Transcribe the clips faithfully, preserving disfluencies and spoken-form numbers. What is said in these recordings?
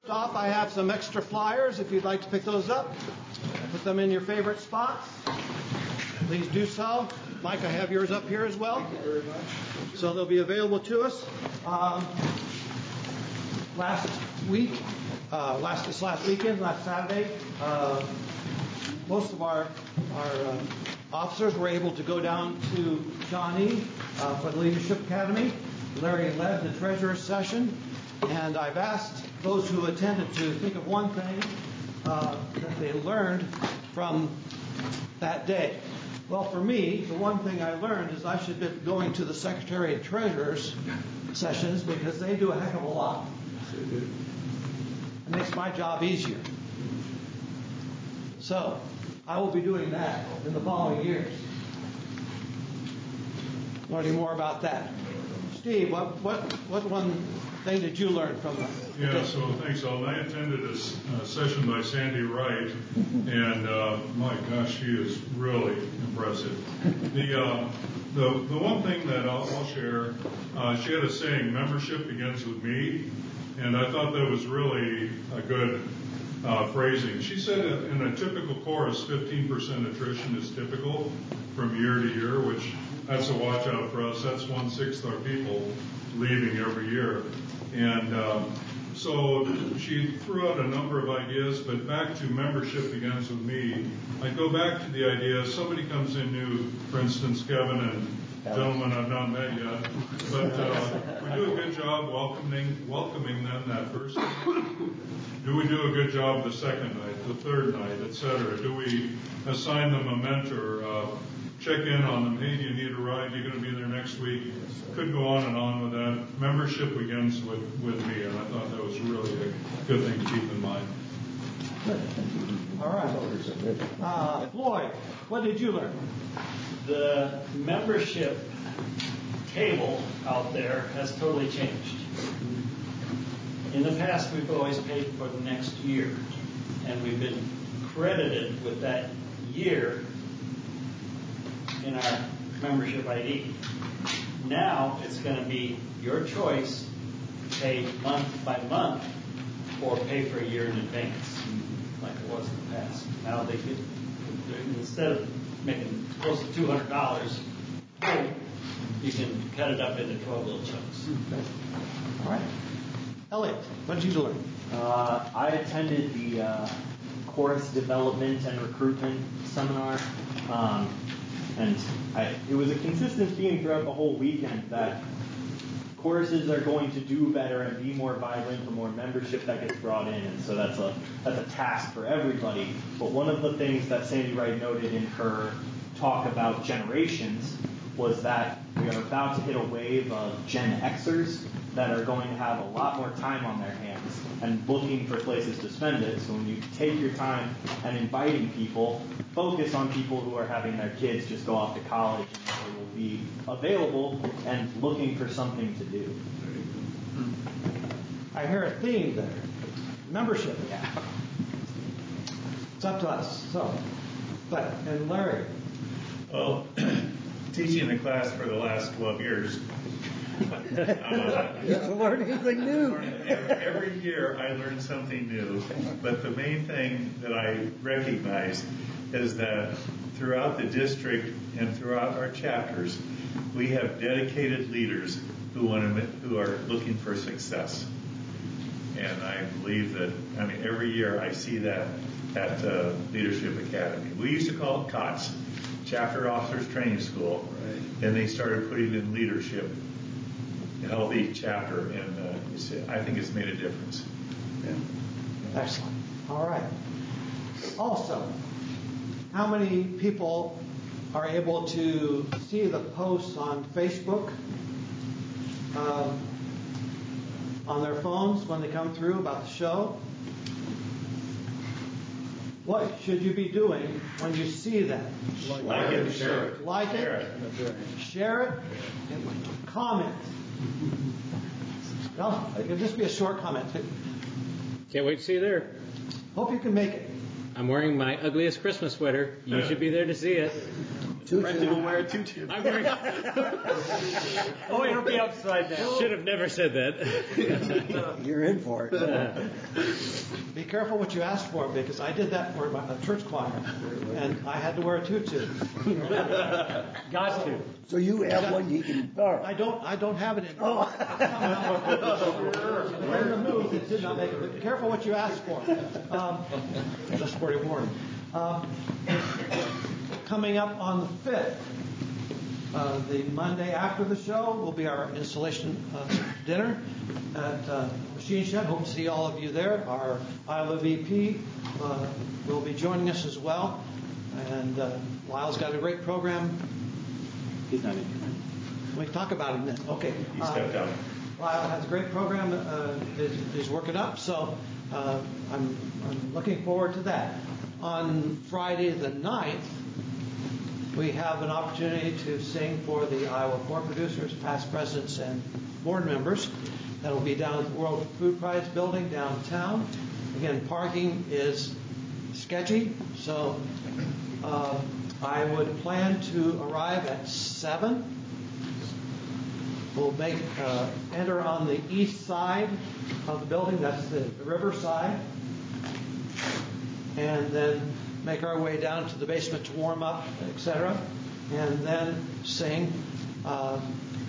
Off, I have some extra flyers if you'd like to pick those up. Put them in your favorite spots. Please do so. Mike, I have yours up here as well. Thank you very much. So they'll be available to us. Um, last week, uh, last this last weekend, last Saturday, uh, most of our our uh, officers were able to go down to Shawnee uh, for the Leadership Academy. Larry led the treasurer's session, and I've asked those who attended to think of one thing uh, that they learned from that day. Well, for me, the one thing I learned is I should be going to the Secretary and Treasurer's sessions because they do a heck of a lot. It makes my job easier. So, I will be doing that in the following years. Learning more about that. Steve, what what what one thing did you learn from that? Yeah, so thanks, Alden. I attended a uh, session by Sandy Wright, and uh, my gosh, she is really impressive. The uh, the the one thing that I'll, I'll share, uh, she had a saying, "Membership begins with me," and I thought that was really a good uh, phrasing. She said in a typical chorus, fifteen percent attrition is typical from year to year, which that's a watch out for us. That's one sixth our people leaving every year. And um, so she threw out a number of ideas, but back to membership begins with me. I go back to the idea, somebody comes in new, for instance, Kevin and gentlemen I've not met yet, but uh, we do a good job welcoming welcoming them that first night. Do we do a good job the second night, the third night, et cetera? Do we assign them a mentor? Uh, check in on them. Hey, do you need a ride? You're going to be there next week. Could go on and on with that. Membership begins with, with me, and I thought that was really a good thing to keep in mind. Good. All right. Uh, Floyd, what did you learn? The membership table out there has totally changed. In the past, we've always paid for the next year, and we've been credited with that year in our membership I D. Now it's going to be your choice to pay month by month or pay for a year in advance, like it was in the past. Now they get, instead of making close to two hundred dollars, you can cut it up into twelve little chunks. Okay. All right. Elliot, what did you learn? Uh, I attended the uh, chorus development and recruitment seminar. Um, And I, it was a consistent theme throughout the whole weekend that choruses are going to do better and be more vibrant the more membership that gets brought in. And so that's a that's a task for everybody. But one of the things that Sandy Wright noted in her talk about generations was that we are about to hit a wave of Gen Xers that are going to have a lot more time on their hands and looking for places to spend it. So when you take your time and inviting people, focus on people who are having their kids just go off to college and they will be available and looking for something to do. I hear a theme there. Membership. Yeah. It's up to us. So, but, and Larry. Well, teaching the class for the last twelve years, Uh, to learn anything new. Every year I learn something new, but the main thing that I recognize is that throughout the district and throughout our chapters, we have dedicated leaders who want to, who are looking for success. And I believe that, I mean, every year I see that at uh, Leadership Academy. We used to call it COTS, Chapter Officers Training School. Right. Then they started putting in leadership, healthy chapter, and uh, it's, I think it's made a difference. Yeah. Excellent. All right. Also, how many people are able to see the posts on Facebook, um, on their phones when they come through about the show? What should you be doing when you see that? Like, like it, share it. Like share it, it. share it, and comment. Well, it can just be a short comment. Can't wait to see you there. Hope you can make it. I'm wearing my ugliest Christmas sweater. You should be there to see it. Brendan will wear a tutu. I'm wearing. Oh, it'll be upside down. Should have never said that. You're in for it. Be careful what you ask for, because I did that for my a church choir, and I had to wear a tutu. Got to. So you have one you can borrow. I don't. I don't have it in. Oh. We're in the mood. It did not make it. But be careful what you ask for. Um, just for a warning. Um, coming up on the fifth, uh, the Monday after the show will be our installation uh, dinner at uh, Machine Shed. Hope to see all of you there. Our Iowa V P uh, will be joining us as well, and uh, Lyle's got a great program. He's not in here. We can talk about him then. Okay. He stepped out. Lyle has a great program uh, is, is working up, so uh, I'm, I'm looking forward to that. On Friday the ninth, we have an opportunity to sing for the Iowa Corn Producers, past presidents, and board members. That'll be down at the World Food Prize building downtown. Again, parking is sketchy, so uh, I would plan to arrive at seven. We'll make uh, enter on the east side of the building. That's the, the river side, and then make our way down to the basement to warm up, et cetera, and then sing uh,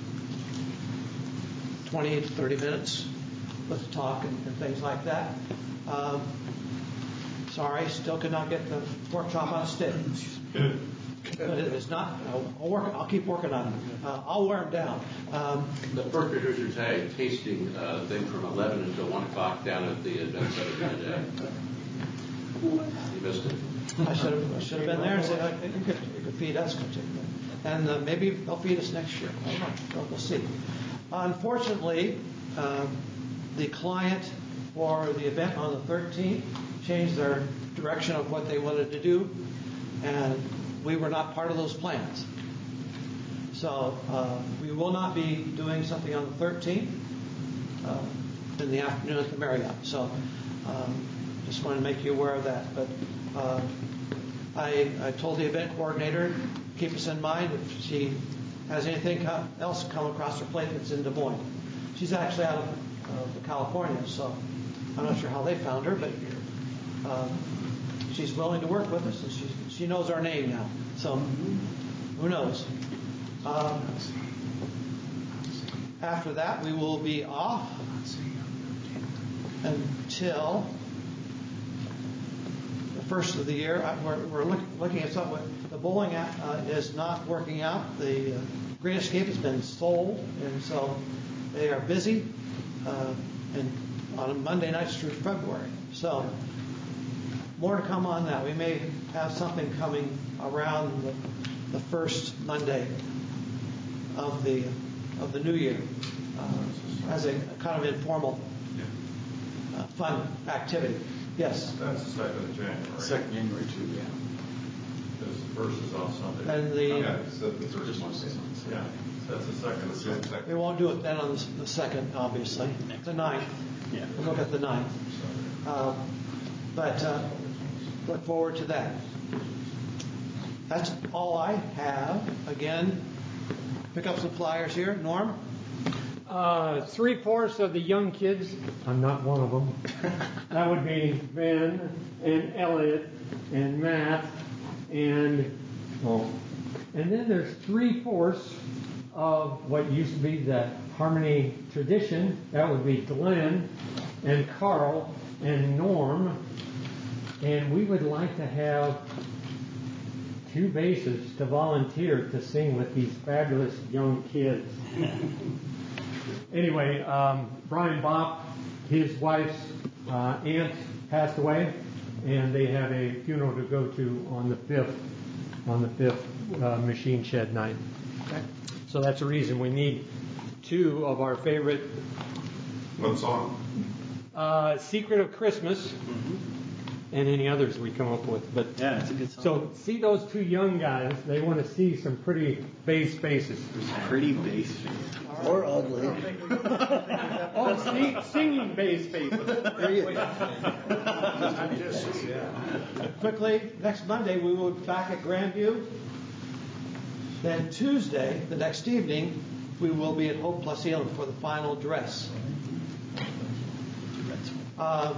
twenty to thirty minutes with talk and, and things like that. Um, sorry, still could not get the pork chop on a stick. But it is not. I'll, I'll work. I'll keep working on it. Uh, I'll wear them down. Um, The Pork Producers had a tasting uh, thing from eleven until one o'clock down at the event center today. You missed it. I should have. I should have been there and said, oh, "You could, you could feed us, and uh, maybe they'll feed us next year. I don't know. We'll, we'll see." Unfortunately, uh, the client for the event on the thirteenth changed their direction of what they wanted to do, and we were not part of those plans. So uh, we will not be doing something on the thirteenth uh, in the afternoon at the Marriott. So um, just wanted to make you aware of that. But uh, I, I told the event coordinator, keep us in mind if she has anything come, else come across her plate that's in Des Moines. She's actually out of uh, California, so I'm not sure how they found her, but um, she's willing to work with us, and she she knows our name now. So who knows? Um, after that, we will be off until the first of the year. I, we're we're look, looking at something. The bowling uh, is not working out. The uh, Green Escape has been sold, and so they are busy uh, and on Monday nights through February. So more to come on that. We may have something coming around the, the first Monday of the of the new year uh, as a, a kind of informal, uh, fun activity. Yes. That's the second of January. Second January too, yeah. Because the first is on Sunday. And the yeah, so the first is Monday. Yeah, that's the second. The second. we won't do it then on the, the second, obviously. The ninth. Yeah. We'll look at the ninth. Uh, but uh, look forward to that. That's all I have. Again, pick up some flyers here. Norm? Uh, three-fourths of the young kids, I'm not one of them, that would be Ben and Elliot and Matt and, well, and then there's three-fourths of what used to be the Harmony tradition. That would be Glenn and Carl and Norm. And we would like to have two basses to volunteer to sing with these fabulous young kids. Anyway, um, Brian Bopp, his wife's uh, aunt passed away, and they have a funeral to go to on the fifth, on the fifth uh, Machine Shed night. Okay. So that's the reason we need two of our favorite. What song? Uh, Secret of Christmas, and any others we come up with. But Yeah, it's a good song. so see those two young guys. They want to see some pretty bass faces. Pretty bass face. Or ugly. Oh, see, singing bass faces. There you go. Quickly, next Monday we will be back at Grandview Then Tuesday, the next evening, we will be at Hope Plus Elam for the final dress. Uh,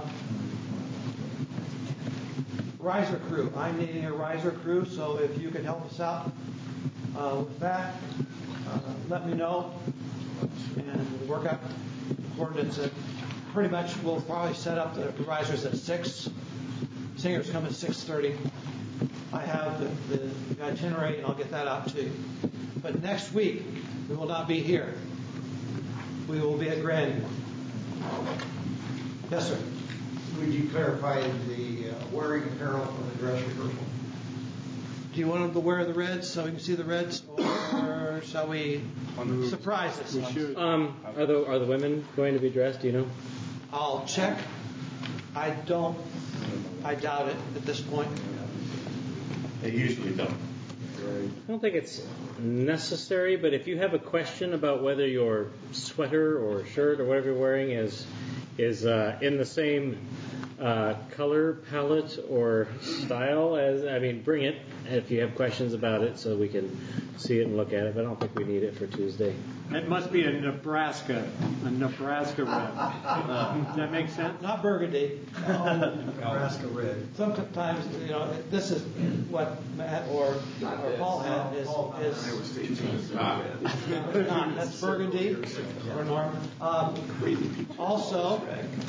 riser crew. I'm needing a riser crew, so if you could help us out uh, with that, uh, let me know, and we'll work out coordinates. And pretty much we'll probably set up the risers at six. Singers come at six thirty. I have the, the itinerary, and I'll get that out to you. But next week, we will not be here. We will be at Grandview. Yes, sir. Would you clarify the uh, wearing apparel for the dress rehearsal? Do you want them to wear the reds so we can see the reds, or shall we surprise us? We should. Um, are the are the women going to be dressed? Do you know? I'll check. I don't. I doubt it at this point. They usually don't. I don't think it's necessary, but if you have a question about whether your sweater or shirt or whatever you're wearing is is uh, in the same uh, color palette or style as, I mean, bring it if you have questions about it so we can see it and look at it, but I don't think we need it for Tuesday. It must be a Nebraska, a Nebraska red. Does that make sense? Not burgundy. Nebraska red. Sometimes, you know, this is what Matt or, or Paul had is, is not. That's burgundy or Norm. Um, also,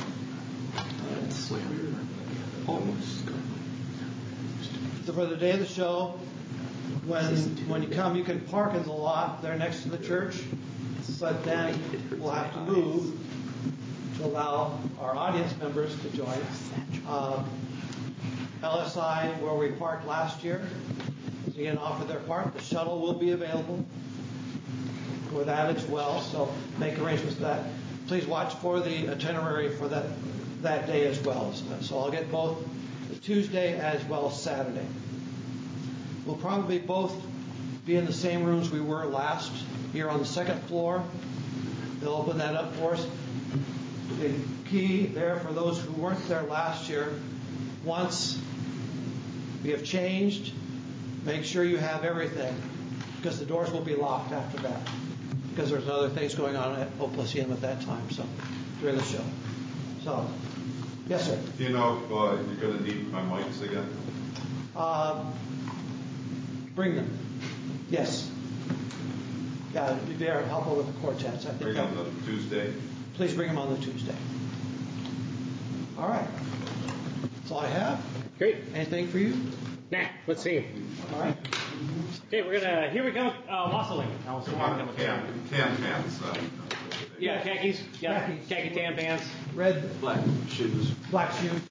for the day of the show, when when you come, you can park in the lot there next to the church, but then we'll have to move to allow our audience members to join us. Um, L S I, where we parked last year, is again offer their park. The shuttle will be available for that as well, so make arrangements for that. Please watch for the itinerary for that that day as well. So I'll get both the Tuesday as well as Saturday. We'll probably both be in the same rooms we were last year on the second floor. They'll open that up for us. The key there for those who weren't there last year, once we have changed, make sure you have everything, because the doors will be locked after that, because there's other things going on at Hope Plus Elam at that time, so during the show. So, yes, sir. Do you know if uh, you're going to need my mics again? Uh, bring them. Yes. Yeah, it'd be very helpful with the quartets. I think. Bring them on Tuesday. Please bring them on the Tuesday. All right. That's all I have. Great. Anything for you? Nah, let's see. All right. Okay, we're gonna. Here we go. Uh, wassailing. Alice, Come on, tan, tan pants. Uh, Yeah, khakis. Yeah, Khakis. khaki tan pants. Red, Black shoes. black shoes.